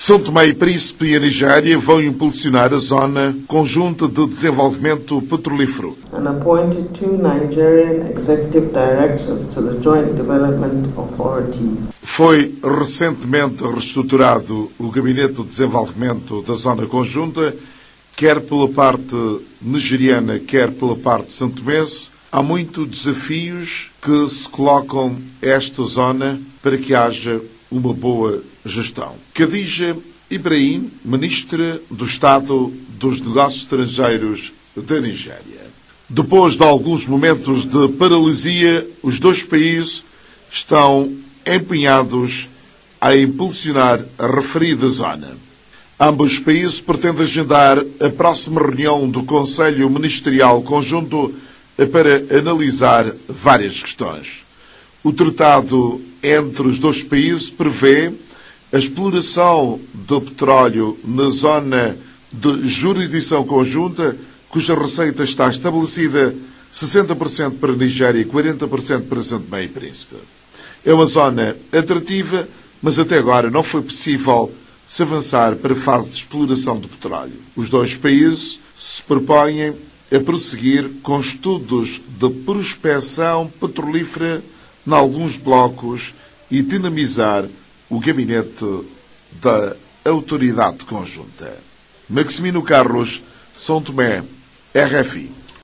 São Tomé e Príncipe e a Nigéria vão impulsionar a Zona Conjunta de Desenvolvimento Petrolífero. And appointed 2 Nigerian executive directors to the Joint Development Authorities. Foi recentemente reestruturado o Gabinete de Desenvolvimento da Zona Conjunta, quer pela parte nigeriana, quer pela parte santomense. Há muitos desafios que se colocam a esta zona para que haja uma boa gestão. Khadija Ibrahim, Ministra do Estado dos Negócios Estrangeiros da Nigéria. Depois de alguns momentos de paralisia, os dois países estão empenhados a impulsionar a referida zona. Ambos os países pretendem agendar a próxima reunião do Conselho Ministerial Conjunto para analisar várias questões. O tratado entre os dois países prevê a exploração do petróleo na zona de jurisdição conjunta, cuja receita está estabelecida 60% para a Nigéria e 40% para São Tomé e Príncipe. É uma zona atrativa, mas até agora não foi possível se avançar para a fase de exploração do petróleo. Os dois países se propõem a prosseguir com estudos de prospecção petrolífera em alguns blocos e dinamizar o gabinete da Autoridade Conjunta. Maximino Carlos, São Tomé, RFI.